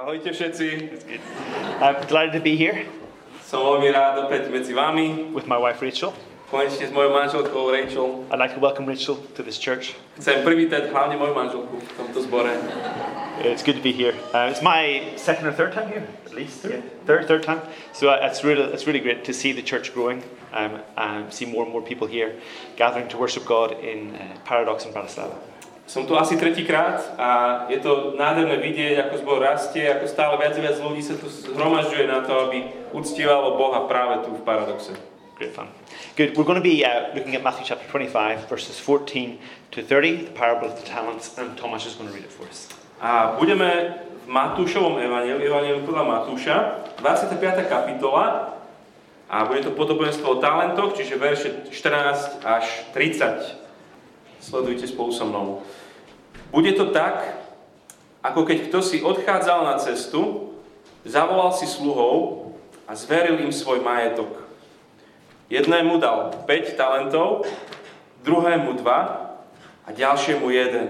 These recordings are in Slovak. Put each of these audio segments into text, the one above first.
Ahojte všetci. I'm delighted to be here Som veľmi rád opäť medzi vami. with my wife Rachel. Konečne s mojou manželkou Rachel. I'd like to welcome Rachel to this church. Chcem privítať hlavne moju manželku v tomto zbore. It's good to be here. It's my second or third time here, at least. Third time. So it's really great to see the church growing and see more and more people here gathering to worship God in Paradox in Bratislava. Som tu asi tretíkrát a je to nádherné vidieť, ako zbor rastie, ako stále viac a viac ľudí sa tu zhromažďuje na to, aby uctievalo Boha práve tu v Paradoxe. Great fun. Good. We're going to be looking at Matthew chapter 25, verses 14 to 30, the parable of the talents, and Thomas is going to read it for us. A budeme v Matúšovom evanjeliu podľa Matúša, 25. kapitola, a bude to podobenstvo o talentoch, čiže verše 14 až 30. Sledujte spolu so mnou. Bude to tak, ako keď kto si odchádzal na cestu, zavolal si sluhov a zveril im svoj majetok. Jednému dal 5 talentov, druhému 2 a ďalšiemu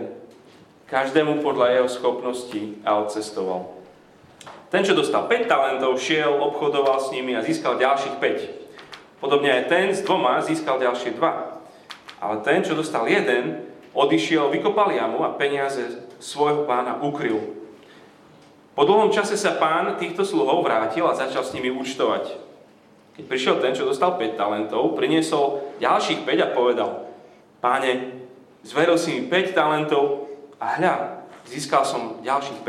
1. Každému podľa jeho schopností a odcestoval. Ten, čo dostal 5 talentov, šiel, obchodoval s nimi a získal ďalších 5. Podobne aj ten s 2 získal ďalšie 2. Ale ten, čo dostal 1, odišiel, vykopal jamu a peniaze svojho pána ukryl. Po dlhom čase sa pán týchto sluhov vrátil a začal s nimi účtovať. Keď prišiel ten, čo dostal 5 talentov, priniesol ďalších 5 a povedal: Páne, zveril si mi 5 talentov a hľa, získal som ďalších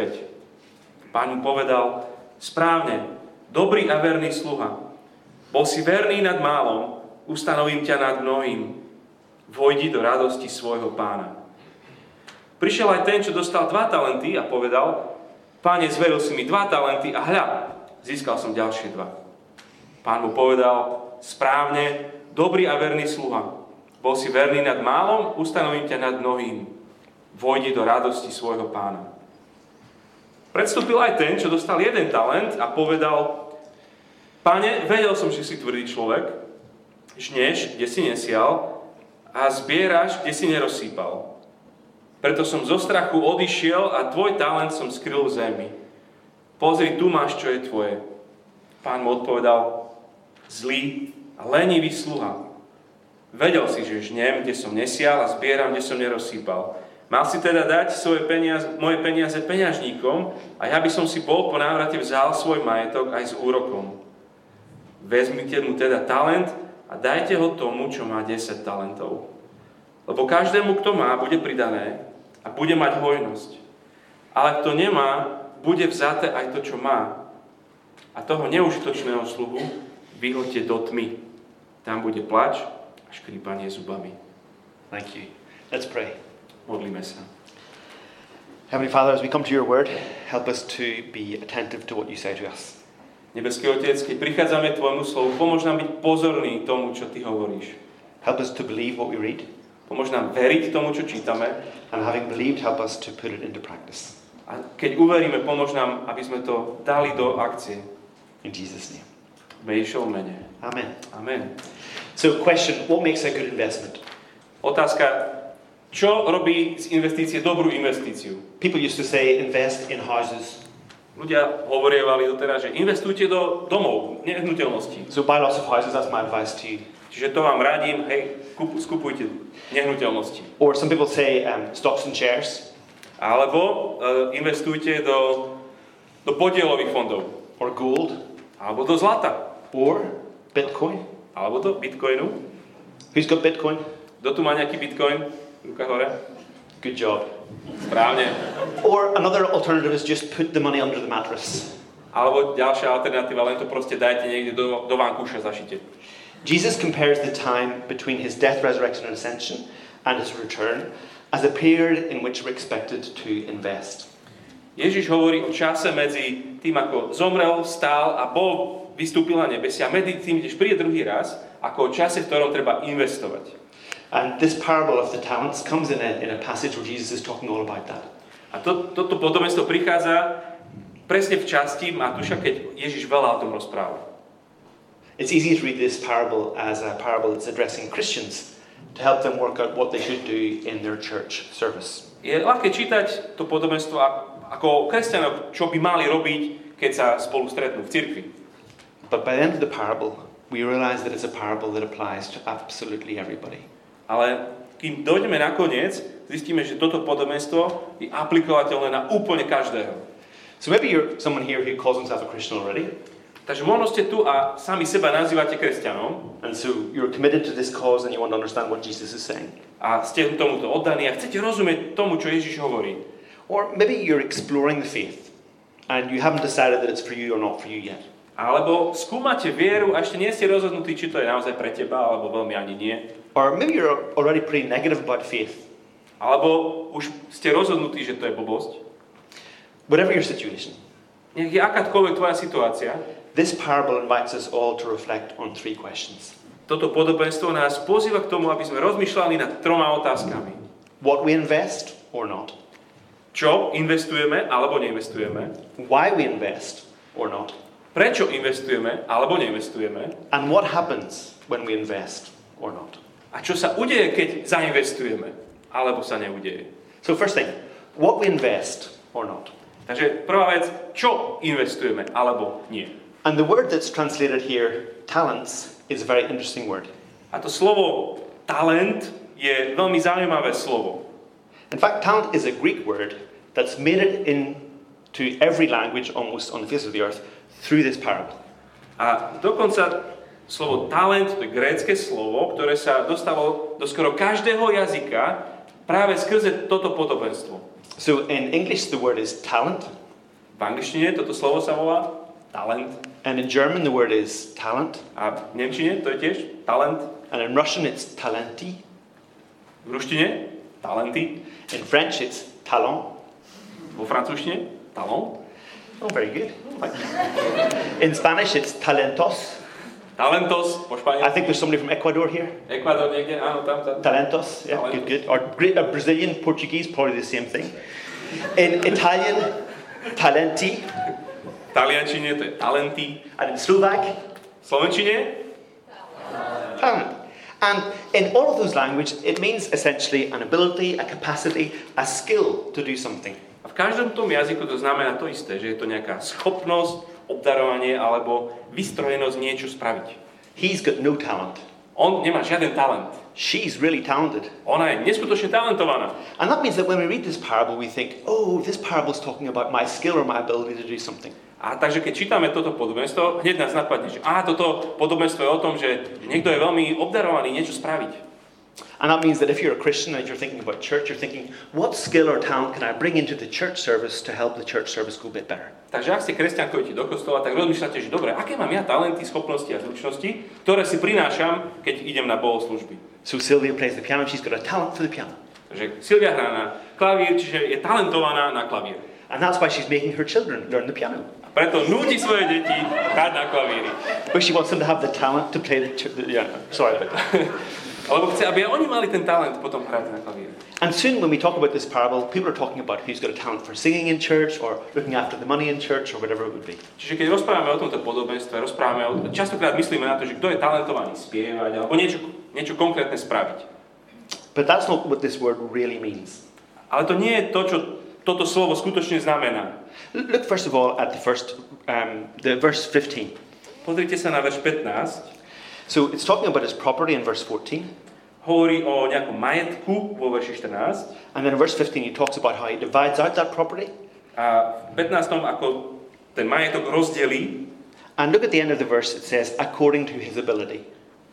5. Pán mu povedal: Správne, dobrý a verný sluha. Bol si verný nad málom, ustanovím ťa nad mnohým. Vojdi do radosti svojho pána. Prišiel aj ten, čo dostal 2 talenty a povedal: Páne, zveril si mi 2 talenty a hľa, získal som ďalšie 2. Pán mu povedal: Správne, dobrý a verný sluha. Bol si verný nad málom, ustanovím ťa nad mnohým. Vojdi do radosti svojho pána. Predstúpil aj ten, čo dostal 1 talent a povedal: Páne, vedel som, že si tvrdý človek, žneš, kde si nesial, a zbieraš, kde si nerozsýpal. Preto som zo strachu odišiel a tvoj talent som skryl v zemi. Pozri, tu máš, čo je tvoje. Pán mu odpovedal: Zlý a lenivý sluha. Vedel si, že žnem, kde som nesial a zbieram, kde som nerozsýpal. Mal si teda dať moje peniaze peňažníkom a ja by som si bol po návrate vzal svoj majetok aj s úrokom. Vezmite mu teda talent a dajte ho tomu, čo má 10 talentov. Lebo každému, kto má, bude pridané a bude mať hojnosť. Ale kto nemá, bude vzaté aj to, čo má. A toho neužitočného sluhu vyhoďte do tmy. Tam bude plač a škrípanie zubami. Thank you. Let's pray. Modlíme sa. Heavenly Father, as we come to your word, help us to be attentive to what you say to us. Nebeský Otec, keď prichádzame k tvojmu slovu, pomôž nám byť pozorní tomu, čo ty hovoríš. Help us to believe what we read. Pomôž nám veriť tomu, čo čítame. And having believed, help us to put it into practice. A keď uveríme, pomôž nám, aby sme to dali do akcie. In Jesus' name. V Ježišovom mene. Amen. Amen. So, question, what makes a good investment? Otázka, čo robí z investície dobrú investíciu? People used to say, invest in houses. Ľudia hovorievali doteraz, že investujte do domov, nehnuteľností. So buy lots of houses, that's my advice to you. Čiže to vám radím, hej, skupujte nehnuteľnosti. Or some people say stocks and shares. Alebo investujte do podielových fondov. Or gold. Alebo do zlata. Or Bitcoin. Alebo do bitcoinu. Who's got Bitcoin? Kto tu má nejaký bitcoin? Ruka hore. Good job. Správne. Or another alternative is just put the money under the mattress. Alebo ďalšia alternatíva, len to proste dajte niekde do vankúša zašite. Jesus compares the time between his death, resurrection and ascension and his return as a period in which we're expected to invest. Ježiš hovorí o čase medzi tým, ako zomrel, stál a vystúpil na nebesia, medzi tým, kdež príde druhý raz, ako o čase, v ktorom treba investovať. And this parable of the talents comes in a passage where Jesus is talking all about that. A toto podobenstvo prichádza presne v časti Matúša, keď Ježiš veľa o tom rozpráva. It's easy to read this parable as a parable that's addressing Christians to help them work out what they should do in their church service. Je ľahké čítať to podobenstvo ako kresťanov, čo by mali robiť, keď sa spolu stretnú v cirkvi. But by the end of the parable, we realize that it's a parable that applies to absolutely everybody. Ale kým dojdeme na koniec, zistíme, že toto podobenstvo je aplikovateľné na úplne každého. So maybe you're someone here who calls himself a Christian already. Takže možno ste tu a sami seba nazývate kresťanom. And so you're committed to this cause and you want to understand what Jesus is saying. A ste tomuto oddaní a chcete rozumieť tomu, čo Ježiš hovorí. Or maybe you're exploring the faith and you haven't decided that it's for you or not for you yet. Alebo skúmate vieru a ešte nie ste rozhodnutí, či to je naozaj pre teba, alebo veľmi ani nie. Or maybe you're already pretty negative about faith. Alebo už ste rozhodnutí, že to je blbosť. Whatever your situation, Nech je akákoľvek tvoja situácia, this parable invites us all to reflect on 3 questions. toto podobenstvo nás pozýva k tomu, aby sme rozmýšľali nad 3 otázkami. What we invest or not. Čo investujeme alebo neinvestujeme? Why we invest or not. Prečo investujeme alebo neinvestujeme? And what happens when we invest or not. A čo sa udeje, keď zainvestujeme alebo sa neudeje? So first thing, what we invest or not. Takže prvá vec, čo investujeme alebo nie. And the word that's translated here, talents, is a very interesting word. A to slovo talent je veľmi zaujímavé slovo. In fact, talent is a Greek word that's made it into every language almost on the face of the earth through this parable. A dokonca slovo talent, to je grécke slovo, ktoré sa dostalo do skoro každého jazyka práve skrze toto podobenstvo. So in English the word is talent. V angličtine toto slovo sa volá talent. And in German the word is talent. A v nemčine to je tiež talent. And in Russian it's talenti. V ruštine talenty. In French it's talent. Vo francúzštine talent. Oh, very good. In Spanish it's talentos. Talentos po španielsku. I think there's somebody from Ecuador here. Ekvádor niekde, áno, tam. Talentos, yeah, Talentos. good. Or Brazilian, Portuguese, probably the same thing. In Italian, talenti. V taliančine to je talenty. And in Slovak, V slovenčine talent. And in all of those languages, it means essentially an ability, a capacity, a skill to do something. a v každom tom jazyku to znamená to isté, že je to nejaká schopnosť, obdarovanie alebo vystrojenosť niečo spraviť. He's got no talent. On nemá žiaden talent. She's really talented. Ona je neskutočne talentovaná. And that means that when we read this parable, we think, oh, this parable is talking about my skill or my ability to do something. A takže keď čítame toto podobenstvo, hneď nás napadne, že toto podobenstvo je o tom, že niekto je veľmi obdarovaný niečo spraviť. And that means that if you're a Christian and you're thinking about church, you're thinking, what skill or talent can I bring into the church service to help the church service go a bit better? Takže ak ste kresťan, chodíte do kostola, tak rozmýšľate, že dobre, aké mám ja talenty, schopnosti a zručnosti, ktoré si prinášam, keď idem na bohoslúžby. So Sylvia plays the piano, she's got a talent for the piano. Takže Silvia hrá na klavír, čiže je talentovaná na klavír. And that's why she's making her children learn the piano. A preto núti svoje deti hrať na klavíri. But she wants them to have the talent to play the piano. Sorry about that. Alebo chce, aby oni mali ten talent potom hrať na klavíri. And soon when we talk about this parable, people are talking about who's got a talent for singing in church or looking after the money in church or whatever it would be. Čiže keď rozprávame o tomto podobenstve, častokrát myslíme na to, že kto je talentovaný spievať alebo niečo konkrétne spraviť. But that's not what this word really means. Ale to nie je to, čo toto slovo skutočne znamená. Look first of all at the verse 15. Pozrite sa na verš 15. So it's talking about his property in verse 14. Hovorí o nejakom majetku vo verši 14. And then in verse 15 he talks about how he divides out that property. A v 15. ako ten majetok rozdelí. And look at the end of the verse, it says, according to his ability.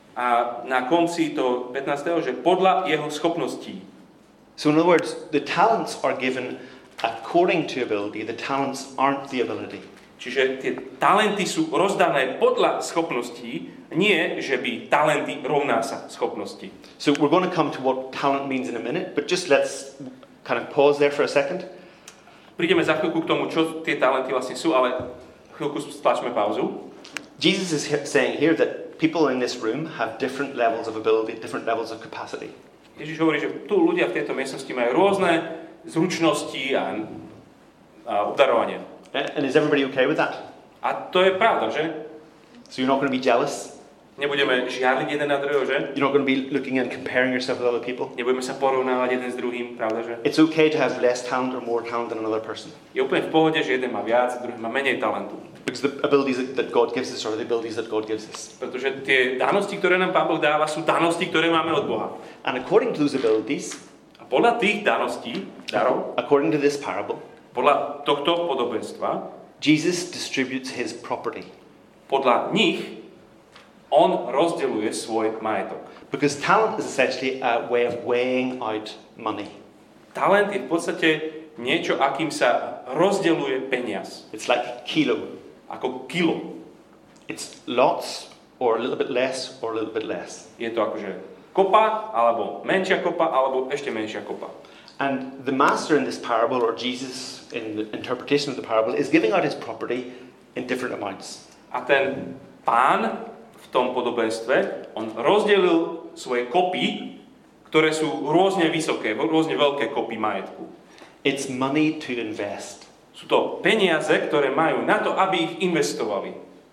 A na konci toho 15. že podľa jeho schopností. So in other words, the talents are given according to ability. The talents aren't the ability. Čiže tie talenty sú rozdané podľa schopností, nie, že by talenty rovná sa schopnosti. So we're going to come to what talent means in a minute, but just let's kind of pause there for a second. Prídeme za chvíľku k tomu, čo tie talenty vlastne sú, ale chvíľku stlačme pauzu. Jesus is saying here that people in this room have different levels of ability, different levels of capacity. Ježiš hovorí, že tu ľudia v tejto miestnosti majú rôzne zručnosti a obdarovanie. And is everybody okay with that? A to je pravda, že? So you're not going to be jealous? Nebudeme žiarliť jeden na druhého, že? You're not going to be looking and comparing yourself with other people. Nebudeme sa porovnávať jeden s druhým, pravda, že? It's okay to have less talent or more talent than another person. Je úplne v pohode, že jeden má viac a druhý má menej talentu. Because the abilities that God gives us are the abilities that God gives us. Pretože tie danosti, ktoré nám Pán Boh dáva, sú danosti, ktoré máme od Boha. And according to those abilities, A podľa tých daností, darov, according to this parable, podľa tohto podobenstva, Jesus distributes his property. podľa nich on rozdeľuje svoj majetok. Because talent is essentially a way of weighing out money. Talent je v podstate niečo, akým sa rozdeľuje peniaz. It's like kilo. Ako kilo. It's lots or a little bit less or a little bit less. Je to akože kopa, alebo menšia kopa, alebo ešte menšia kopa. And the master in this parable, or Jesus in the interpretation of the parable, is giving out his property in different amounts. A ten pán v tom podobenstve, on rozdelil svoje kopy, ktoré sú rôzne vysoké, rôzne veľké kopy majetku. It's money to invest. Sú to peniaze, ktoré majú na to, aby ich investovali.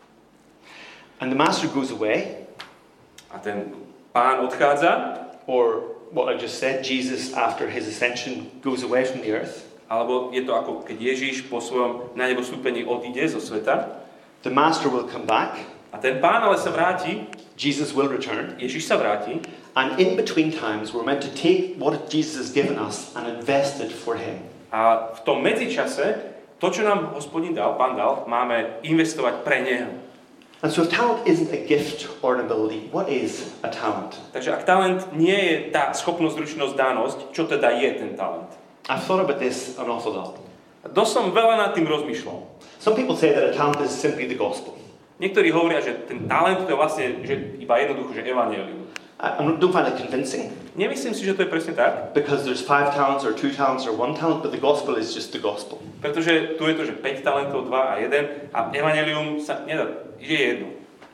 And the master goes away, A ten pán odchádza, or what I just said, Jesus after his ascension goes away from the earth. alebo je to ako keď Ježiš po svojom na nebo vstúpení odíde zo sveta. The master will come back. A ten pán ale sa vráti, Jesus will return. Ježiš sa vráti. And in between times, we're meant to take what Jesus has given us and invest it for him. A v tom medzičase, to, čo nám Hospodin dal, pán dal, máme investovať pre neho. And so if talent isn't a gift or an ability, what is a talent? Takže ak talent nie je tá schopnosť, zručnosť, danosť, čo teda je ten talent? I've thought about this an awful lot. A dosť som veľa nad tým rozmýšľal. Some people say that a talent is simply the gospel. Niektorí hovoria, že ten talent to je vlastne že iba jednoducho, že evanjelium. I don't find it convincing. Nemyslím si, že to je presne tak, Because there's 5 talents or 2 talents or 1 talent, but the gospel is just the gospel. pretože tu je to, že 5 talentov, 2 a 1 a evanjelium sa nedá, je jedno.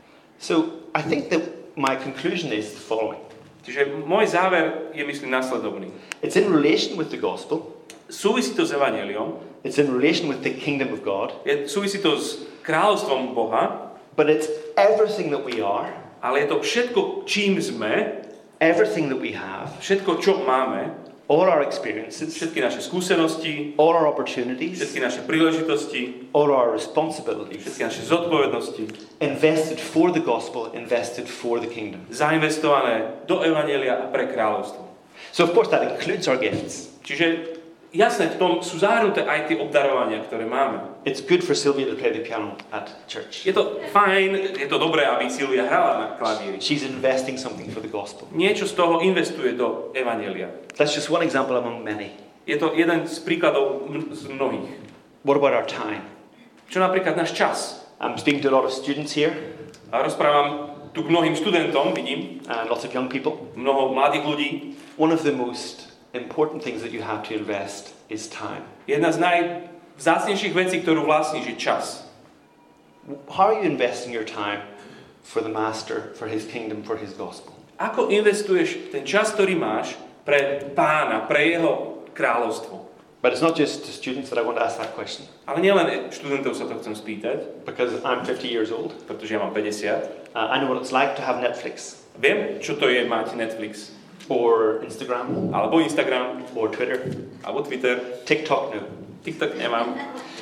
So I think that my conclusion is the following. Čiže môj záver je, myslím, nasledovný. It's in relation with the gospel. Súvisí to s evanjeliom, It's in relation with the kingdom of God. súvisí to s kráľovstvom Boha, But it's everything that we are, ale je to všetko, čím sme, everything that we have, všetko, čo máme, all our experiences, všetky naše skúsenosti, all our opportunities, všetky naše príležitosti, all our responsibilities, všetky naše zodpovednosti, invested for the gospel, invested for the kingdom. zainvestované do evanjelia a pre kráľovstvo. So of course that includes our gifts. Čiže jasné, v tom sú zahrnuté aj tie obdarovania, ktoré máme. It's good for Sylvia to play the piano at church. Je to fajn, je to dobré, aby Silvia hrala na klavíri. She's investing something for the gospel. Niečo z toho investuje do evanjelia. That's just one example among many. Je to jeden z príkladov z mnohých. What about our time? Čo napríklad náš čas. I'm speaking to a lot of students here, A rozprávam tu k mnohým študentom, vidím, and lots of young people. mnoho mladých ľudí. One of the most important things that you have to invest is time. Jedna z najvzácnejších vecí, ktorú vlastníš, je čas. How are you investing your time for the master, for his kingdom, for his gospel? Ako investuješ ten čas, ktorý máš pre pána, pre jeho kráľovstvo? But it's not just to students that I want to ask that question, Ale nielen študentov sa to chcem spýtať, because I'm 50 years old. pretože ja mám 50. I know what it's like to have Netflix, Viem, čo to je mať Netflix, or Instagram, alebo Instagram, or Twitter, alebo Twitter. TikTok, no. TikTok nemám.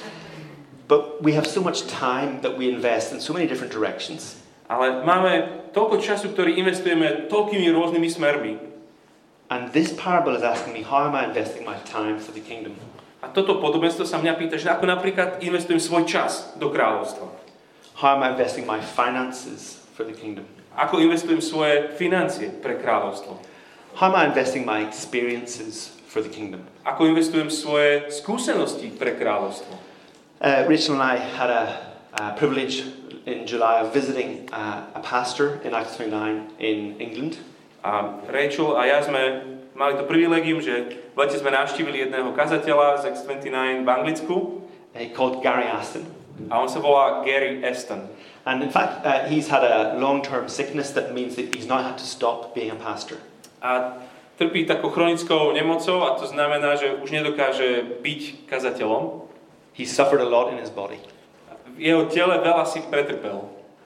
But we have so much time that we invest in so many different directions. Ale máme toľko času, ktorý investujeme toľkými rôznymi smermi. And this parable is asking me, how am I investing my time for the kingdom? A toto podobenstvo sa mňa pýta, že ako napríklad investujem svoj čas do kráľovstva. How am I investing my finances for the kingdom? Ako investujem svoje financie pre kráľovstvo. How am I investing my experiences for the kingdom? Ako investujem svoje skúsenosti pre kráľovstvo. Rachel and I had a privilege in July of visiting a pastor in Acts 29 in England. A Rachel a ja sme mali to privilegium, že v lete sme navštívili jedného kazateľa z X29 v Anglicku. Called Gary Aston. A on sa volá Gary Aston. And in fact, he's had a long-term sickness that means that he's now had to stop being a pastor. A trpí takou chronickou nemocou a to znamená, že už nedokáže byť kazateľom. He suffered a lot in his body. V jeho tele veľa si pretrpel.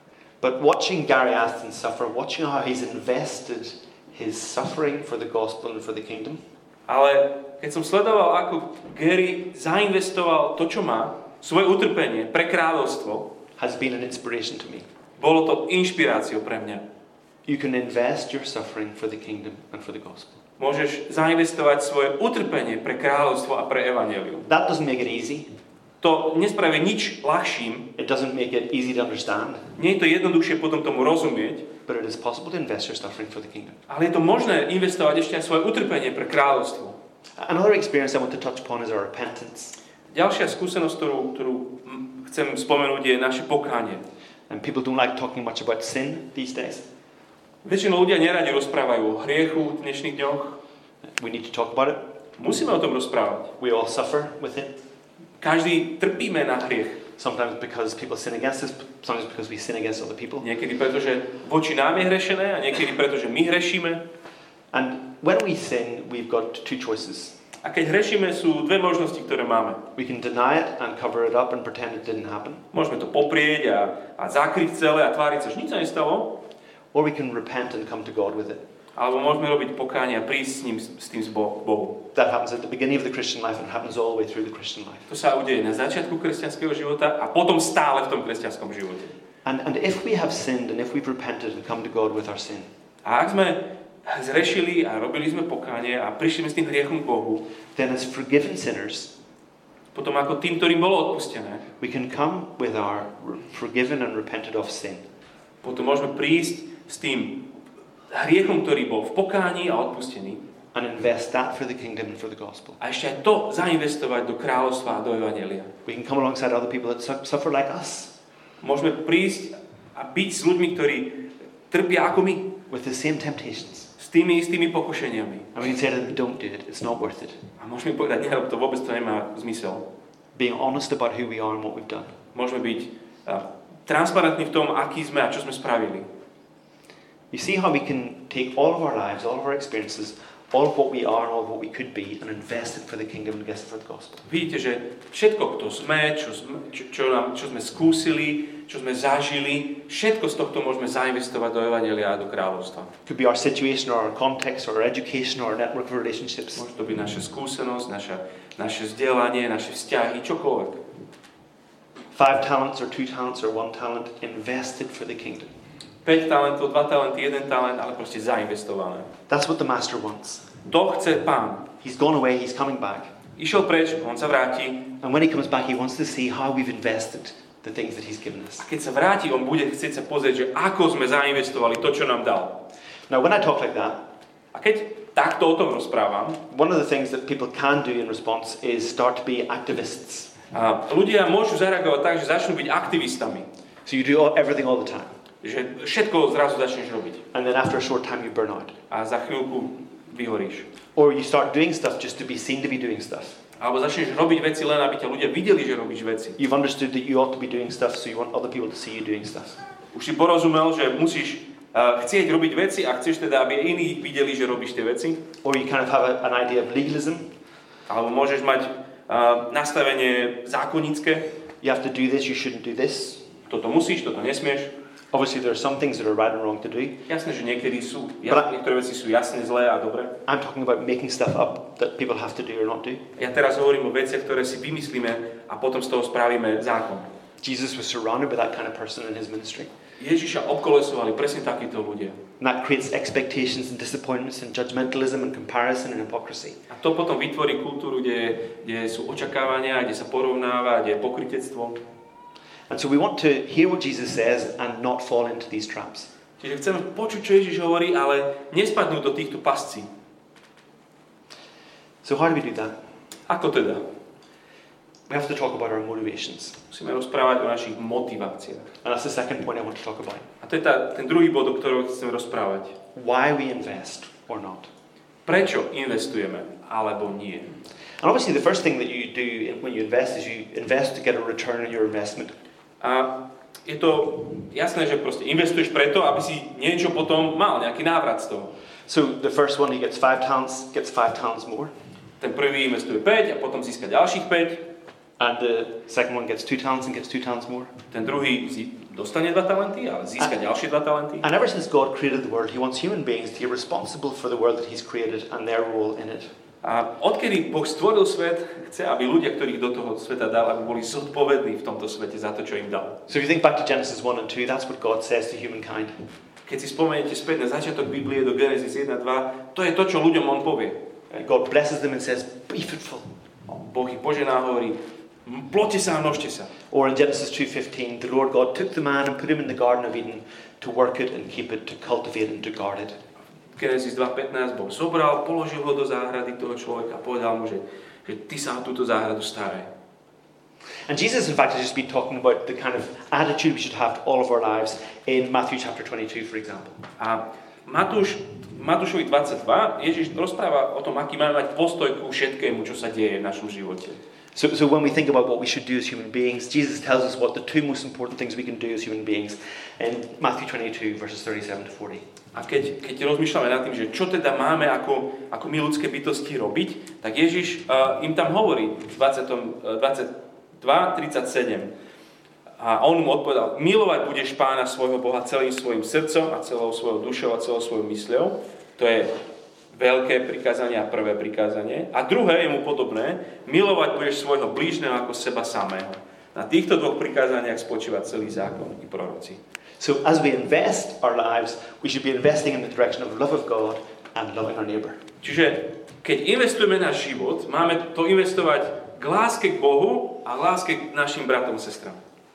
But watching Gary Aston suffer, watching how he's invested his suffering for the gospel and for the kingdom, Ale keď som sledoval, ako Gary zainvestoval to, čo má, svoje utrpenie pre kráľovstvo, has been an inspiration to me. bolo to inšpiráciou pre mňa. You can invest your suffering for the kingdom and for the gospel. Môžeš zainvestovať svoje utrpenie pre kráľovstvo a pre evanjelium. That doesn't make it easy. To nespraví nič ľahším. It doesn't make it easy to understand. Nie je to jednoduchšie potom tomu rozumieť. But it is possible to invest your suffering for the kingdom. Ale je to možné investovať ešte aj svoje utrpenie pre kráľovstvo. Another experience I want to touch upon is our repentance. Ďalšia skúsenosť, ktorú chcem spomenúť, je naše pokánie. And people don't like talking much about sin these days. Väčšinou ľudia neradi rozprávajú o hriechu v dnešných dňoch. We need to talk about it. Musíme o tom rozprávať. We all suffer with it. Každý trpíme na hriech. Sometimes because people sin against us, sometimes because we sin against other people. Niekedy preto, že voči nám je hrešené a niekedy preto, že my hrešíme. And when we sin, we've got two choices. A keď hrešíme, sú dve možnosti, ktoré máme. We can deny it and cover it up and pretend it didn't happen. Môžeme to poprieť a zakryť celé a tváriť sa, že nič sa nestalo. Or we can repent and come to God with it. Alebo môžeme robiť pokánie a prísť s tým k Bohu. That happens at the beginning of the Christian life and happens all the way through the Christian life. To sa udeje na začiatku kresťanského života a potom stále v tom kresťanskom živote. And if we have sinned and if we've repented and come to God with our sin, A ak sme zrešili a robili sme pokánie a prišli sme s tým hriechom k Bohu, then as forgiven sinners, potom ako tým, ktorým bolo odpustené, we can come with our forgiven and repented of sin. potom môžeme prísť s tým hriechom, ktorý bol v pokání a odpustený. And invest that for the kingdom and for the gospel. A ešte aj to zainvestovať do kráľovstva a do evanjelia. We can come alongside other people that suffer like us. Môžeme prísť a byť s ľuďmi, ktorí trpia ako my. With the same temptations. S tými istými pokušeniami. And we can say to them, don't do it, it's not worth it. A môžeme povedať, nerob to, vôbec to nemá zmysel. Being honest about who we are and what we've done. Môžeme byť transparentní v tom, aký sme a čo sme spravili. You see how we can take all of our lives, all of our experiences, all of what we are and all of what we could be and invest it for the kingdom and get it for the gospel. Vidíte, že všetko, kto sme, čo sme skúsili, čo sme zažili, všetko z tohto môžeme zainvestovať do evanjelia a do kráľovstva. It could be our situation or our context or our education or our network of relationships. Môže to byť naša skúsenosť, naše vzdelanie, naše vzťahy, čokoľvek. 5 talents or 2 talents or 1 talent invested for the kingdom. 5 talentov, 2 talenty, 1 talent, ale proste zainvestované. That's what the master wants. To chce Pán. He's gone away, he's coming back. Išiel preč, on sa vráti. And when he comes back, he wants to see how we've invested the things that he's given us. A keď sa vráti, on bude chcieť sa pozrieť, že ako sme zainvestovali to, čo nám dal. Now, when I talk like that, A keď takto o tom rozprávam, one of the things that people can do in response is start to be activists. a ľudia môžu zareagovať tak, že začnú byť aktivistami. So you do everything all the time. Že všetko zrazu začneš robiť. And then after a short time you burn out. A za chvíľku vyhoríš. Or you start doing stuff just to be seen to be doing stuff. Alebo začneš robiť veci len, aby ťa ľudia videli, že robíš veci. You've understood that you ought to be doing stuff, so you want other people to see you doing stuff. Už si porozumel, že musíš chcieť robiť veci a chceš teda, aby iní videli, že robíš tie veci. Or you kind of have an idea of legalism. Alebo môžeš mať nastavenie zákonické. You have to do this, you shouldn't do this. Toto musíš, toto nesmieš. Obviously there are some things that are right and wrong to do. Jasné, že niektoré veci sú jasne zlé a dobré. I'm talking about making stuff up that people have to do or not do. Ja teraz hovorím o veciach, ktoré si vymyslíme a potom z toho spravíme zákon. Jesus was surrounded by that kind of person in his ministry. Ježiša obkolesovali presne takíto ľudia. And that creates expectations and disappointments and judgmentalism and comparison and hypocrisy. A to potom vytvorí kultúru, kde sú očakávania, kde sa porovnáva, kde je pokrytectvo. And so we want to hear what Jesus says and not fall into these traps. Čiže chceme počuť, čo Ježiš hovorí, ale nespadnúť do týchto pascí. So how do we do that? Ako teda? We have to talk about our motivations. Musíme rozprávať o našich motiváciách. And that's the second point I want to talk about. A to je ten druhý bod, o ktorom chcem rozprávať. Why we invest or not. Prečo investujeme, alebo nie? And obviously the first thing that you do when you invest is you invest to get a return on your investment. A je to jasné, že proste investuješ preto, aby si niečo potom mal, nejaký návrat z toho. So the first one, he gets 5 talents more. Ten prvý investuje 5 a potom získa ďalších 5. And the second one gets 2 talents and gets 2 talents more. Ten druhý dostane 2 talenty, ale získa ďalšie 2 talenty. And ever since God created the world, He wants human beings to be responsible for the world that He's created and their role in it. A odkedy Boh stvoril svet, chce, aby ľudia, ktorých do toho sveta dal, aby boli zodpovední v tomto svete za to, čo im dal. So if you think back to Genesis 1 and 2, that's what God says to humankind. Keď si spomeniete späť na začiatok Biblie do Genesis 1 a 2, to je to, čo ľuďom on povie. God blesses them and says, be fruitful. Boh ich požená a hovorí, ploďte sa a množte sa. Or in Genesis 2:15, the Lord God took the man and put him in the Garden of Eden to work it and keep it, to cultivate and to guard it. Genesis 2:15 Boh zobral, položil ho do záhrady toho človeka a povedal mu, že ty sa o túto záhradu staraj. And Jesus, in fact, has just been talking about the kind of attitude we should have to all of our lives in Matthew chapter 22, for example. A Matúšovi 22 Ježiš rozpráva o tom, aký máme mať postoj ku všetkému, čo sa deje v našom živote. So when we think about what we should do as human beings, Jesus tells us what the 2 most important things we can do as human beings in Matthew 22, verses 37 to 40. A keď rozmýšľame nad tým, že čo teda máme ako my ľudské bytosti robiť, tak Ježiš im tam hovorí v 22:37. A on mu odpovedal, milovať budeš Pána svojho Boha celým svojim srdcom a celou svojou dušou a celou svojou mysľou. To je veľké prikázanie a prvé prikázanie. A druhé je mu podobné, milovať budeš svojho blížneho ako seba samého. Na týchto 2 prikázaniach spočíva celý zákon i proroci. So as we invest our lives, we should be investing in the direction of love of God and loving our neighbor. Čiže keď investujeme náš život, máme to investovať k láske k Bohu a láske k našim bratom a sestram.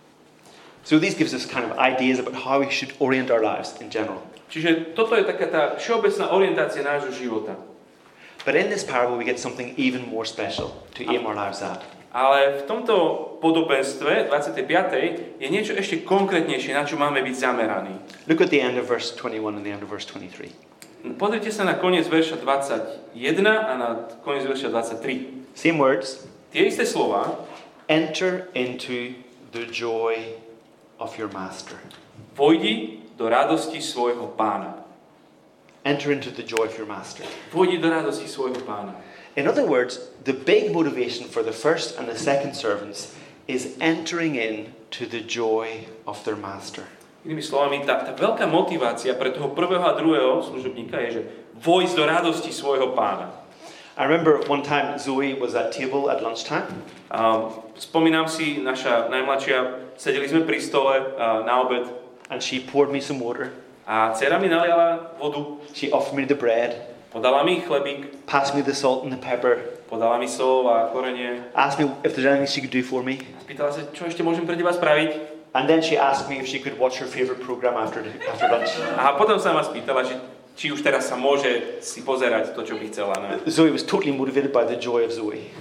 So this gives us kind of ideas about how we should orient our lives in general. Čiže toto je taká tá všeobecná orientácia nášho života. But in this parable we get something even more special to aim our lives at. Ale v tomto podobenstve 25. je niečo ešte konkrétnejšie, na čo máme byť zameraní. Look at the end of verse 21 and the end of verse 23. Pozrite sa na koniec verša 21 a na koniec verša 23. Same words. Tie isté slova. Enter into the joy of your master. Vojdi do radosti svojho pána. Enter into the joy of your master. Vojdi do radosti svojho pána. In other words, the big motivation for the first and the second servants is entering in to the joy of their master. Inými slovami, tá veľká motivácia pre toho prvého a druhého služobníka je, že vojsť do radosti svojho pána. I remember one time Zoe was at table at lunchtime. Spomínam si, naša najmladšia, sedeli sme pri stole na obed. And she poured me some water. A dcera mi naliala vodu. She offered me the bread. Podala mi chlebík. Passed me the salt and the pepper. Podala mi sol a korenie. Asked me if there's anything she could do for me. Spýtala sa, čo ešte môžem pre teba spraviť. And then she asked me if she could watch her favorite program after lunch. A potom sa ma spýtala, že či už teraz sa môže si pozerať to, čo by chcela. Ne? Zoe was totally motivated by the joy of Zoe.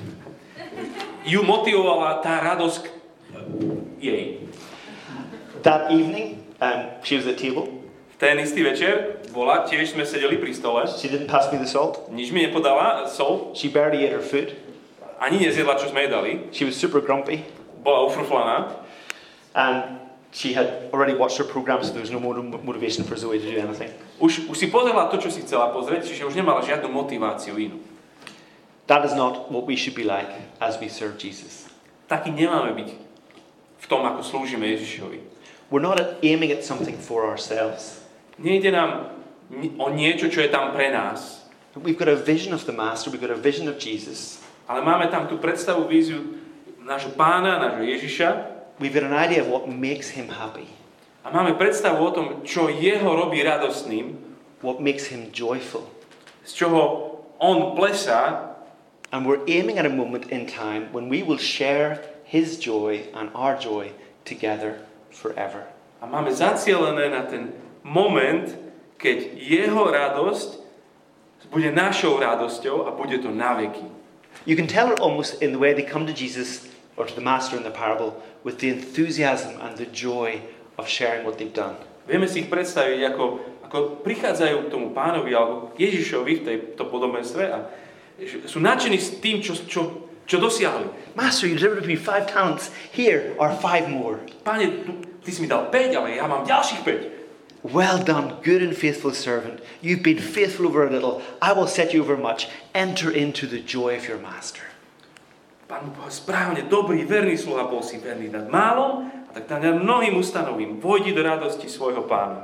Ju motivovala tá radosť jej. That evening, she was at table. Ten istý večer tiež sme sedeli pri stole. She didn't pass me the salt. Nič mi nepodala, sol. She barely ate her food. Ani nezjedla, čo sme jej dali. She was super grumpy. Bola ufruflaná. And she had already watched her program, so there was no more motivation for Zoe to do anything. Už si pozerala to, čo si chcela pozrieť, čiže už nemala žiadnu motiváciu inú. That is not what we should be like as we serve Jesus. Taký nemáme byť v tom, ako slúžime Ježišovi. We're not aiming at something for ourselves. Nejde nám o niečo, čo je tam pre nás. We've got a vision of the Master, we've got a vision of Jesus. Ale máme tam tú predstavu, víziu nášho pána, nášho Ježiša. We've got an idea of what makes him happy. A máme predstavu o tom, čo jeho robí radostným. What makes him joyful. Z čoho on plesá. And we're aiming at a moment in time when we will share his joy and our joy together forever. A máme zacielené na ten moment, keď jeho radosť bude našou radosťou a bude to na veky. You can tell it almost in the way they come to Jesus or to the Master in the parable with the enthusiasm and the joy of sharing what they've done. Vieme si ich predstaviť, ako prichádzajú k tomu pánovi alebo k Ježišovi v tejto podobenstve a sú nadšení s tým, čo dosiahli. Master, you delivered me 5 talents. Here are 5 more. Páne, ty si mi dal 5, ale ja mám ďalších 5. Well done, good and faithful servant. You've been faithful over a little. I will set you over much. Enter into the joy of your master. Pán mu povedal, správne, dobrý, verný sluha, bol si verný nad málom, a tak nad mnohým ustanovím. Vojdi do radosti svojho pána.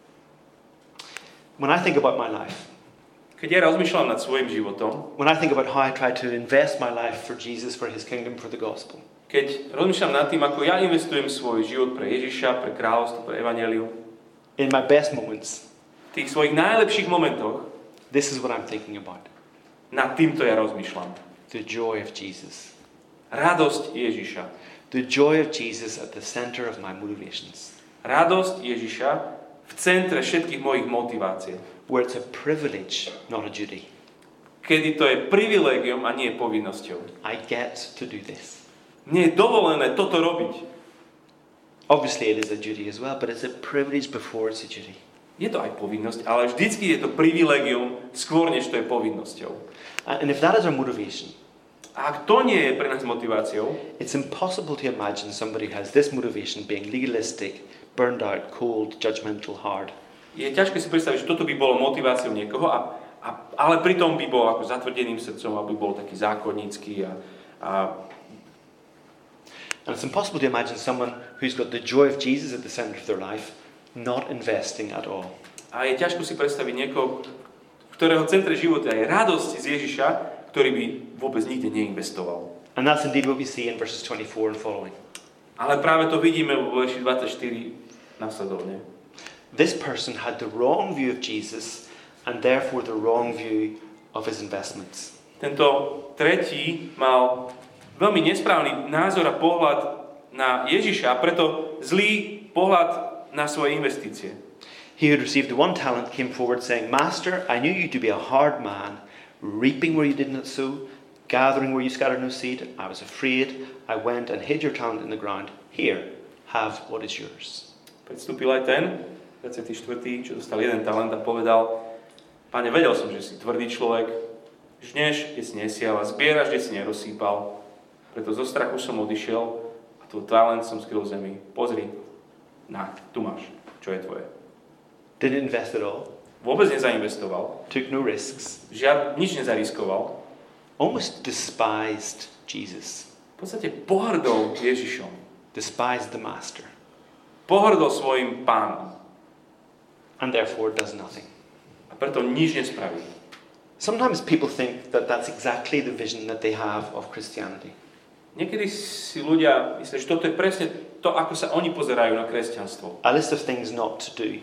When I think about my life, Keď ja rozmýšľam nad svojim životom, when I think about how I try to invest my life for Jesus, for his kingdom, for the gospel, keď rozmýšľam nad tým, ako ja investujem svoj život pre Ježiša, pre kráľovstvo, pre evanjelium, in my best moments, v tých svojich najlepších momentoch, this is what I'm thinking about. nad týmto ja rozmýšľam. The joy of Jesus. Radosť Ježiša. The joy of Jesus at the center of my motivations. Radosť Ježiša v centre všetkých mojich motivácií. Where it's a privilege, not a duty. Kedy to je privilégium a nie povinnosťou. I get to do this. Nie je dovolené toto robiť. Obviously it is a duty as well, but it's a privilege before it's a duty. Je to aj povinnosť, ale vždycky je to privilégium skôr, než to je povinnosťou. And if that is our motivation, A ak to nie je pre nás motiváciou, it's impossible to imagine somebody has this motivation being legalistic, burned out, cold, judgmental, hard. je ťažké si predstaviť, že toto by bolo motiváciou niekoho, ale pritom by bol ako zatvrdeným srdcom, aby bol taký zákonnícky And it's impossible to imagine someone who's got the joy of Jesus at the center of their life not investing at all. A je ťažko si predstaviť niekoho, v ktorého centre života je radosť z Ježiša, ktorý by vôbec nikde neinvestoval. And that's indeed what we see in verses 24 and following. Ale práve to vidíme vo verši 24 nasledovne. This person had the wrong view of Jesus and therefore the wrong view of his investments. Tento tretí mal veľmi nesprávny názor a pohľad na Ježiša, a preto zlý pohľad na svoje investície. He who had received the 1 talent came forward saying, Master, I knew you to be a hard man, reaping where you did not sow, gathering where you scattered no seed. I was afraid. I went and hid your talent in the ground. Here, have what is yours. Predstúpil aj ten, 24., čo dostal 1 talent a povedal, Pane, vedel som, že si tvrdý človek, žneš, kde si nesial a zbieraš, kde si nerozsýpal. Preto zo strachu som odišiel a tvoj talent som skryl v zemi. Pozri, tu máš, čo je tvoje. Didn't invest at all. Vôbec nezainvestoval. Took no risks. Nič nezariskoval. Almost despised Jesus. V podstate pohrdol Ježišom. Despised the Master. Pohrdol svojim pánom. And therefore does nothing. A preto nič nespraví. Sometimes people think that that's exactly the vision that they have of Christianity. Niekedy si ľudia myslia, že toto je presne to, ako sa oni pozerajú na kresťanstvo. A list of things not to do.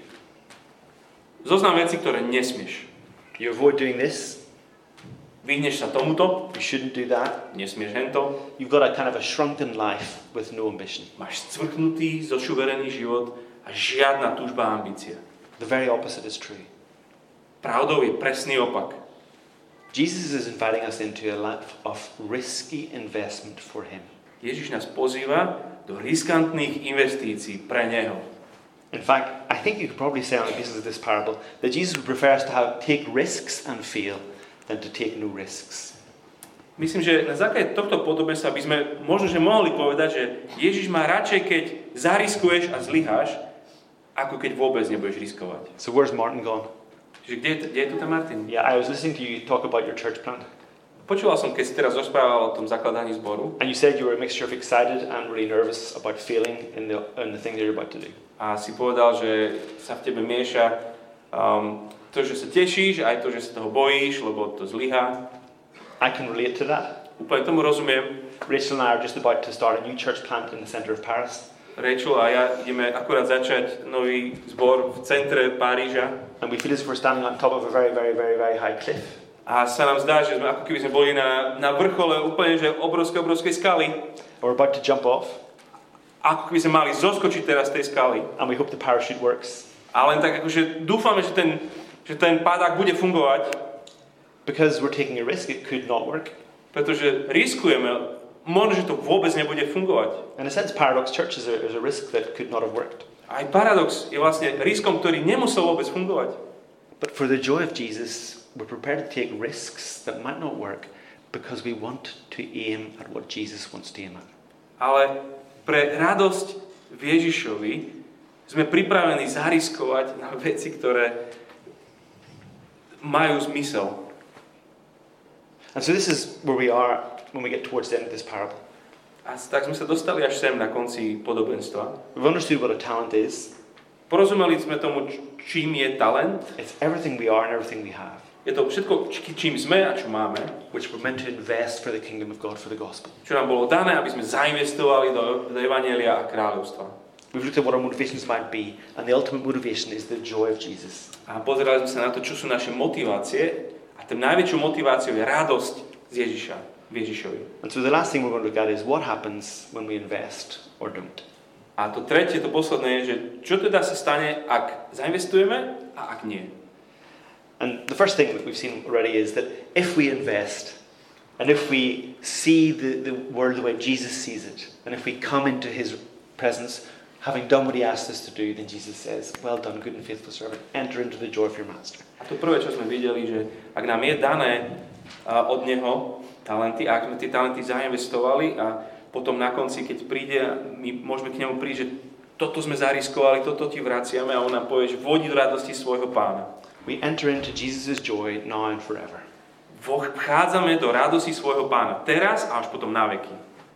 Zoznam vecí, ktoré nesmieš. You avoid doing this. Vyhneš sa tomuto. You shouldn't do that. Nesmieš hento. You've got a kind of a shrunken life with no ambition. Máš scvrknutý, zošuverený život a žiadna túžba a ambícia. The very opposite is true. Pravdou je presný opak. Jesus is inviting us into a life of risky investment for him. Ježiš nás pozýva do riskantných investícií pre neho. In fact, I think you could probably say on the basis of this parable that Jesus would prefer us to take risks and fail than to take no risks. Myslím, že na základe tohto podobenstva by sme možno že mohli povedať, že Ježiš má radšej, keď zariskuješ a zlyháš, ako keď vôbec nebudeš riskovať. So where's Martin gone? Čiže kde je tu ten Martin? Yeah, I was listening to you talk about your church plant. Počúval som, keď si teraz rozprával o tom zakladaní zboru. And you said you were a mixture of excited and really nervous about failing in the thing that you're about to do. A si povedal, že sa v tebe mieša to, že sa tešíš, aj to, že sa toho bojíš, lebo to zlyhá. I can relate to that. Úplne tomu rozumiem. Rachel and I are just about to start a new church plant in the center of Paris. Rachel a ja ideme akurát začať nový zbor v centre Paríža. And we feel as if we're standing on top of a very, very, very, very high cliff. A sa nám zdá, že sme ako keby sme boli na vrchole úplne že obrovskej skaly. We're about to jump off. Ako keby sme mali zoskočiť teraz z tej skaly. And we hope the parachute works. A len tak akože dúfame, že ten pádák bude fungovať. Because we're taking a risk, it could not work. Pretože riskujeme, možno, že to vôbec nebude fungovať. In a sense, Paradox Church is a risk that could not have worked. Aj Paradox je vlastne riskom, ktorý nemusel vôbec fungovať. But for the joy of Jesus, we're prepared to take risks that might not work because we want to aim at what Jesus wants to aim at. Ale pre radosť v Ježišovi sme pripravení zariskovať na veci, ktoré majú zmysel. And so this is where we are when we get towards the end of this parable. A tak sme sa dostali až sem na konci podobenstva. We've understood what a talent is. Porozumeli sme tomu, čím je talent. It's everything we are and everything we have. Je to všetko, čím sme a čo máme. Which we're meant to invest for the kingdom of God, for the gospel. Čo nám bolo dané, aby sme zainvestovali do evanjelia a kráľovstva. We've looked at what our motivations might be, and the ultimate motivation is the joy of Jesus. A pozerali sme sa na to, čo sú naše motivácie. A tým najväčšou motiváciou je radosť z Ježiša, v Ježišovi. And so the last thing we're going to look at is what happens when we invest or don't. A to tretie, to posledné je, že čo teda sa stane, ak zainvestujeme a ak nie. And the first thing that we've seen already is that if we invest, and if we see the world the way Jesus sees it, and if we come into his presence, having done what he asked us to do, then Jesus says, well done, good and faithful servant, enter into the joy of your master. A to prvé, čo sme videli, že ak nám je dané od neho talenty, ak sme tie talenty zainvestovali a potom na konci, keď príde, my môžeme k nemu prísť, že toto sme zariskovali, toto ti vraciame a on nám povie, že vodi do radosti svojho pána. We enter into Jesus' joy now and forever. Vchádzame do radosti svojho pána teraz a až potom na veky.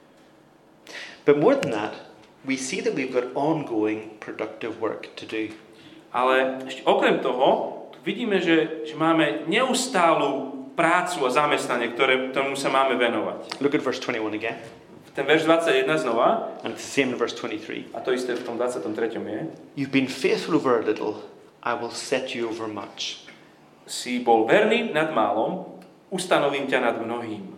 But more than that, we see that we've got ongoing productive work to do. Ale ešte okrem toho, vidíme, že máme neustálu prácu a zamestnanie, ktorému sa máme venovať. Look at verse 21 again. Ten verš 21 znova. And it's the same in verse 23. A to isté v tom 23. je. You've been faithful over a little, I will set you over much. Si bol verný nad málom, ustanovím ťa nad mnohým.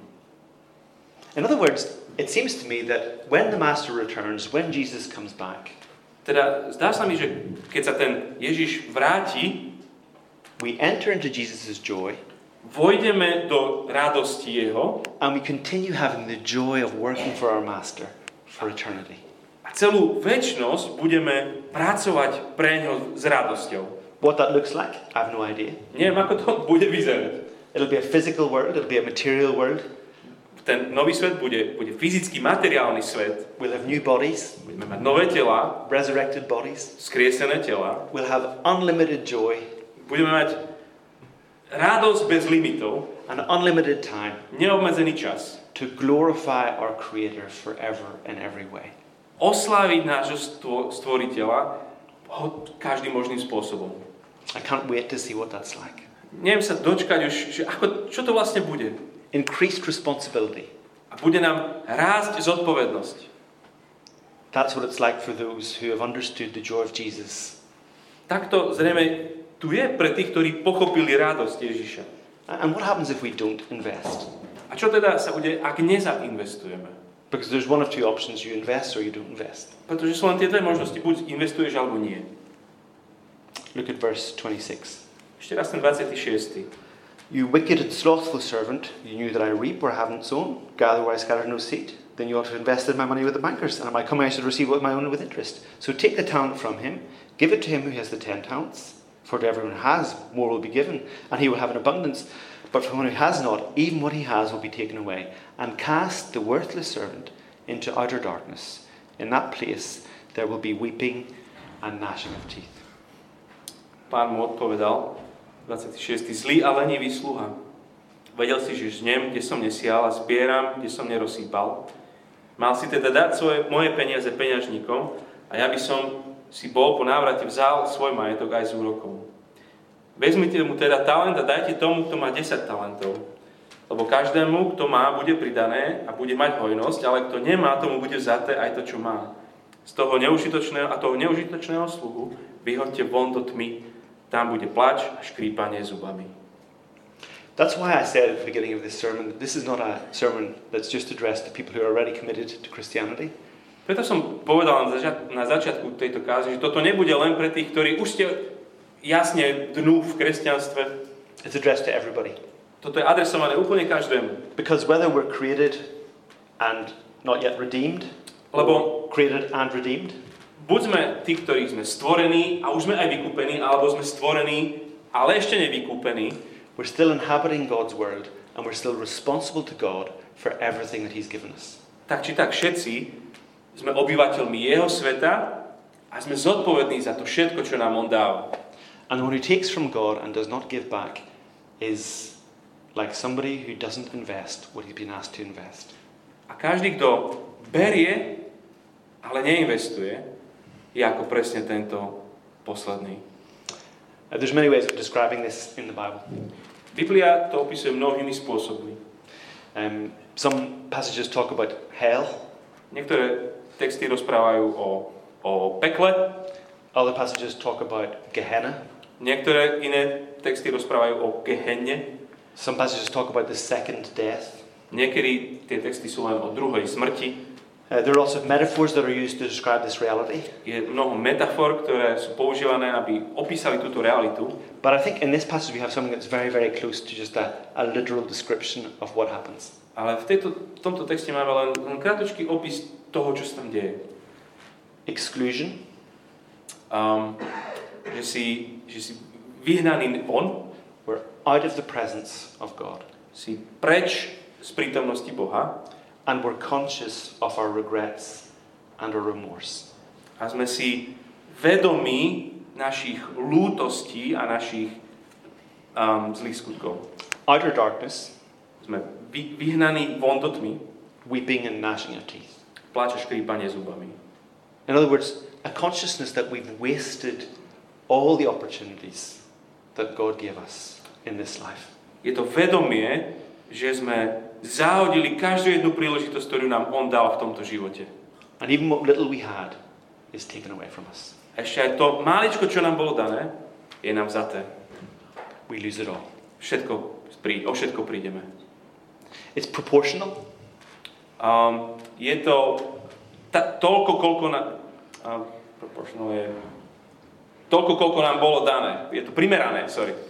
In other words, it seems to me that when the master returns, when Jesus comes back, teda zdá sa mi, že keď sa ten Ježiš vráti, we enter into Jesus' joy, vojdeme do radosti jeho and we continue having the joy of working for our master for eternity. a celú večnosť budeme pracovať pre ňo s radosťou. What that looks like, I have no idea. Neviem, ako to bude vyzerať. It'll be a physical world, it'll be a material world. Ten nový svet bude fyzický, materiálny svet. We'll have new bodies, Budeme mať nové tela, resurrected bodies. skriesené tela. We'll have unlimited joy Budeme mať radosť bez limitov, and unlimited time neobmedzený čas. to glorify our Creator forever in every way. Osláviť nášho stvoriteľa každým možným spôsobom. I can't wait to see what that's like. Neviem sa dočkať už, že čo to vlastne bude. Increased responsibility. A bude nám rásť zodpovednosť. That's what it's like for those who have understood the joy of Jesus. Takto zrejme tu je pre tých, ktorí pochopili radosť Ježiša. And what happens if we don't invest? A čo teda sa bude, ak nezainvestujeme? Because there's one of two options, you invest or you don't invest. Pretože sú len tie dve možnosti, buď investuješ alebo nie. Look at verse 26. Ešte raz ten 26. You wicked and slothful servant, you knew that I reap where I haven't sown, gather where I scattered no seed. Then you ought to have invested my money with the bankers, and at my coming I should receive my own with interest. So take the talent from him, give it to him who has the 10 talents. For to everyone who has, more will be given, and he will have an abundance. But from one who has not, even what he has will be taken away. And cast the worthless servant into outer darkness. In that place there will be weeping and gnashing of teeth. Pán mu odpovedal, 26. Zlý a lenivý sluha. Vedel si, že žnem, kde som nesial, a zbieram, kde som nerozsýpal. Mal si teda dať moje peniaze peňažníkom, a ja by som si bol po návrate vzal svoj majetok aj s úrokom. Vezmite mu teda talent a dajte tomu, kto má 10 talentov. Lebo každému, kto má, bude pridané a bude mať hojnosť, ale kto nemá, tomu bude vzaté aj to, čo má. Z toho neužitočného sluhu vyhoďte von do tmy, tam bude plač a škrípanie zubami. That's why I said at the beginning of this sermon that this is not a sermon that's just addressed to people who are already committed to Christianity. Preto som povedal na začiatku tejto kázy, že toto nebude len pre tých, ktorí už ste jasne dnu v kresťanstve. It's addressed to everybody. Toto je adresované úplne každému. Because whether we're created and not yet redeemed, lebo created and redeemed, buď sme tí, ktorí sme stvorení a už sme aj vykúpení, alebo sme stvorení, ale ešte nevykúpení, we're still inhabiting God's world and we're still responsible to God for everything that he's given us. Tak či tak všetci sme obyvateľmi jeho sveta a sme zodpovední za to všetko, čo nám on dáva. And the one who takes from God and does not give back is like somebody who doesn't invest what he's been asked to invest. A každý, kto berie, ale neinvestuje, je ako presne tento posledný. There's many ways of describing this in the Bible. Biblia to opisuje mnohými spôsobmi. Some passages talk about hell. Niektoré texty rozprávajú o pekle, Other passages talk about Gehenna. niektoré iné texty rozprávajú o Gehenne. Some passages talk about the second death. Niekedy tie texty sú len o druhej smrti. There are also metaphors that are used to describe this reality. Je mnoho metafor, ktoré sú používané, aby opísali túto realitu. But I think in this passage we have something that's very, very close to just a literal description of what happens. Ale v tomto texte máme len krátky opis toho, čo sa tam deje. Exclusion. Že si vyhnaný von. We're out of the presence of God. Si preč z prítomnosti Boha. And we're conscious of our regrets and our remorse. A sme si vedomí našich lútostí a našich zlých skutkov. Outer darkness. Sme vyhnaní von do tmy. Weeping and gnashing of teeth. Pláč a škrípanie zubami. In other words, a consciousness that we've wasted all the opportunities that God gave us in this life. Je to vedomie, že sme zahodili každú jednu príležitosť, ktorú nám On dal v tomto živote. And even what little we had is taken away from us. Ešte aj to máličko, čo nám bolo dané, je nám vzaté. We lose it all. O všetko prídeme. It's proportional. Je to toľko, koľko koľko nám bolo dané. Je to primerané.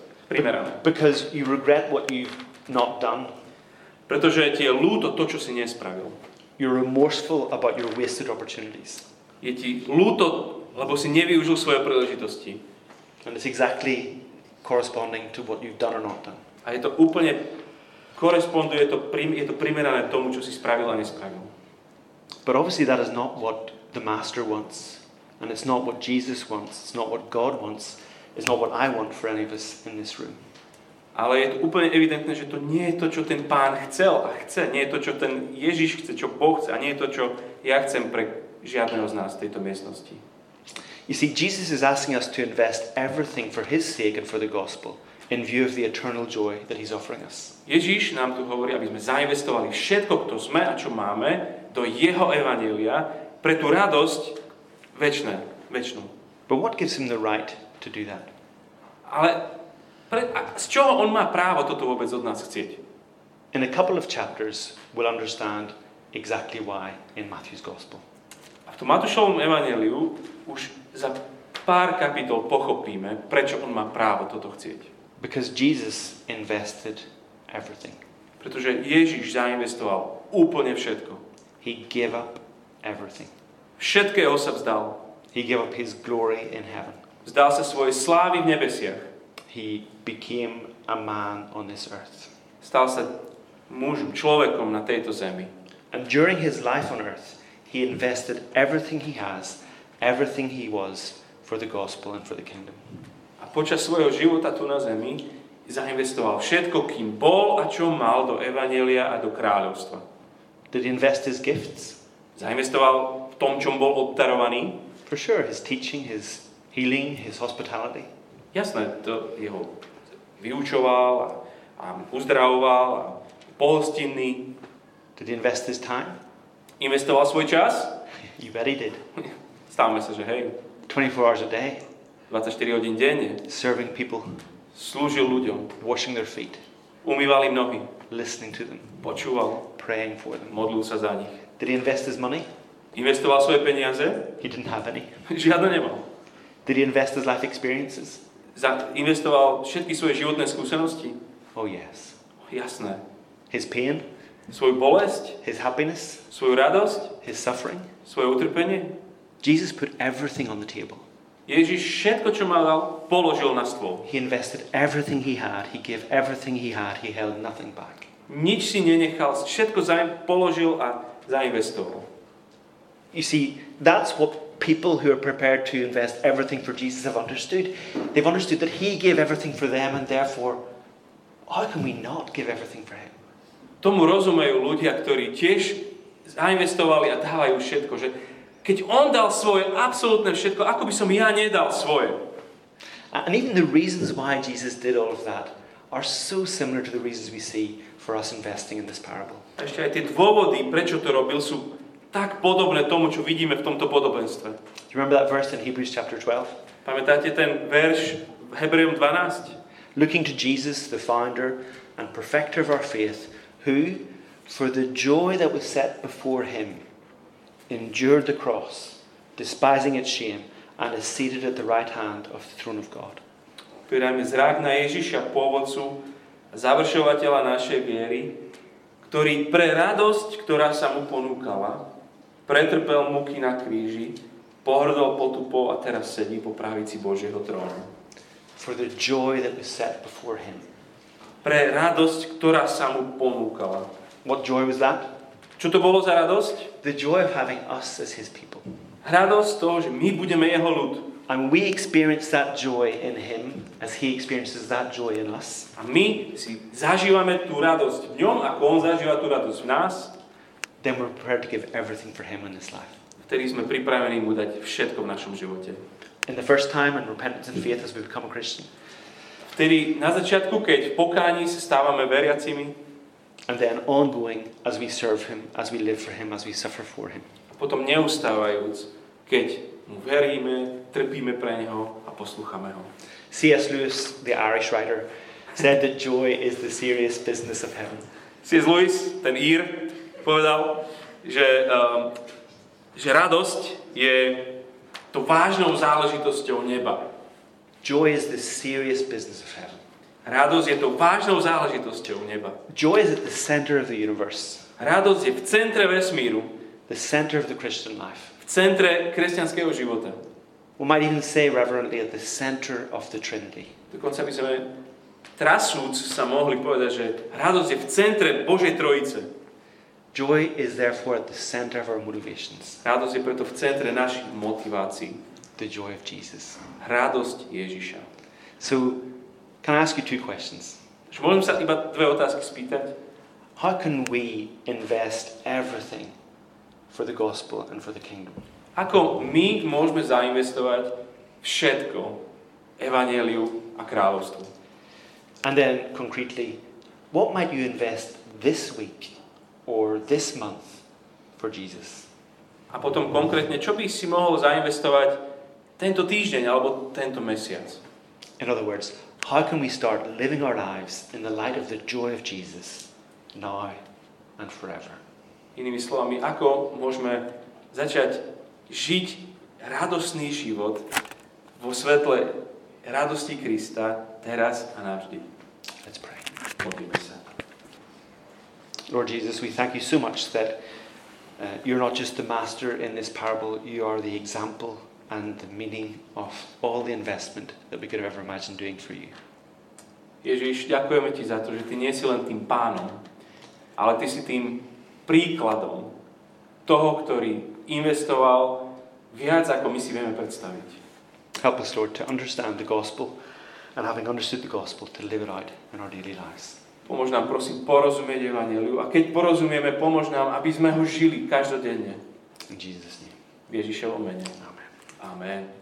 Because you regret what you've not done. Pretože ti je ľúto to, čo si nespravil. You're remorseful about your wasted opportunities. Je ti ľúto, lebo si nevyužil svoje príležitosti. And it's exactly corresponding to what you've done or not done. A je to úplne koresponduje, je to primerané tomu, čo si spravil a nespravil. But obviously that is not what the Master wants. And it's not what Jesus wants. It's not what God wants. It's not what I want for any of us in this room. Ale je to úplne evidentné, že to nie je to, čo ten Pán chcel a chce. Nie je to, čo ten Ježiš chce, čo Boh chce. A nie je to, čo ja chcem pre žiadneho z nás v tejto miestnosti. You see, Jesus is asking us to invest everything for His sake and for the gospel in view of the eternal joy that He's offering us. Ježiš nám tu hovorí, aby sme zainvestovali všetko, kto sme a čo máme, do Jeho evanjelia pre tú radosť večnú. But what gives Him the right to do that? Ale z čoho On má právo toto vôbec od nás chcieť? In a couple of chapters, we'll understand exactly why in Matthew's Gospel. A v tom Matúšovom evanjeliu už za pár kapitol pochopíme, prečo On má právo toto chcieť. Because Jesus invested everything. Pretože Ježiš zainvestoval úplne všetko. He gave up everything. Všetkého sa vzdal. He gave up His glory in heaven. Vzdal sa svojej slávy v nebesiach. He became a man on this earth. Stal sa mužom, človekom na tejto zemi. And during His life on earth, He invested everything He has, everything He was, for the gospel and for the kingdom. A počas svojho života tu na zemi zainvestoval všetko, kým bol a čo mal do evanjelia a do kráľovstva. Did He invest His gifts? Zainvestoval v tom, čom bol obdarovaný? For sure, His teaching, His healing, His hospitality. Jasné, to jeho vyučoval a uzdravoval a pohostinný. Did He invest His time? Investoval svoj čas? You bet He did. Stávame sa, že hej, 24 hours a day. 24 hodín denne. Serving people. Slúžil ľuďom. Washing their feet. Umýval im nohy. Listening to them. Počúval. Praying for them. Modlil sa za nich. Did He invest His money? Investoval svoje peniaze? He didn't have any. Žiadne nemal. Did He invest His life experiences? Investoval všetky svoje životné skúsenosti? Oh yes. Jasné. His pain? Svoju bolesť? His happiness? Svoju radosť? His suffering? Svoje utrpenie? Jesus put everything on the table. Ježiš všetko, čo mal dal, položil na stôl. He invested everything He had. He gave everything He had. He held nothing back. Nič si nenechal, všetko položil a zainvestoval. You see, that's what people who are prepared to invest everything for Jesus have understood. They've understood that He gave everything for them and therefore how can we not give everything for him? Tomu rozumejú ľudia, ktorí tiež zainvestovali a dávajú všetko, že keď on dal svoje absolútne všetko, ako by som ja nedal svoje. And even the reasons why Jesus did all of that are so similar to the reasons we see for us investing in this parable. A ešte aj tie dôvody, prečo to robil, sú tak podobné tomu, čo vidíme v tomto podobenstve. Do you remember that verse in Hebrews chapter 12? Pamätáte ten verš v Hebrejom 12? Looking to Jesus, the founder and perfecter of our faith, who, for the joy that was set before him, endured the cross, despising its shame, and is seated at the right hand of the throne of God. Pridajme zrak na Ježiša, pôvodcu a završovateľa našej viery, ktorý pre radosť, ktorá sa mu ponúkala, pretrpel muky na kríži, pohrdol potupou a teraz sedí po pravici Božieho trónu. For the joy that was set before him. Pre radosť, ktorá sa mu ponúkala. What joy was that? Čo to bolo za radosť? The joy of having us as his people. Radosť toho, že my budeme jeho ľud. And we experience that joy in him as he experiences that joy in us. A my si zažívame tú radosť v ňom, ako on zažíva tú radosť v nás. Then we're prepared to give everything for him in this life. Vtedy sme pripravení mu dať všetko v našom živote. In the first time in repentance and faith as we become a Christian. Vtedy na začiatku, keď v pokáni sa stávame veriacimi. And then ongoing as we serve him, as we live for him, as we suffer for him. A potom neustávajúc, keď mu veríme, trpíme pre neho a poslúchame ho. C.S. Lewis, the Irish writer, said that joy is the serious business of heaven. C.S. Lewis, ten Ír, povedal, že radosť je to vážnou záležitosťou neba. Joy is the serious business of heaven. Radosť je to vážnou záležitosťou neba. Joy is at the center of the universe. Radosť je v centre vesmíru. The center of the Christian life. V centre kresťanského života. We might even say reverently at the center of the Trinity. Dokonca by sme trasúc sa mohli povedať, že radosť je v centre Božej Trojice. Joy is therefore at the center of our motivations. Radosť je preto v centre našich motivácií. The joy of Jesus. Radosť Ježiša. So, can I ask you two questions? Môžem sa iba dve otázky spýtať? How can we invest everything for the gospel and for the kingdom? Ako my môžeme zainvestovať všetko evanjeliu a kráľovstvu? And then, concretely, what might you invest this week or this month for Jesus? A potom konkrétne, čo by si mohol zainvestovať tento týždeň alebo tento mesiac? In other words, how can we start living our lives in the light of the joy of Jesus now and forever? Inými slovami, ako môžeme začať žiť radosný život vo svetle radosti Krista teraz a navždy. Let's pray. Modlíme sa. Lord Jesus, we thank you so much that you're not just the master in this parable, you are the example and the meaning of all the investment that we could have ever imagined doing for you. Ježiš, ďakujeme ti za to, že ty nie si len tým pánom, ale ty si tým príkladom toho, ktorý investoval viac, ako my si vieme predstaviť. Help us, Lord, to understand the gospel and having understood the gospel, to live it out in our daily lives. Pomôž nám, prosím, porozumieť evanjeliu a keď porozumieme, pomôž nám, aby sme ho žili každodenne. In Jesus' name. V Ježišovom mene. Amen. Amen.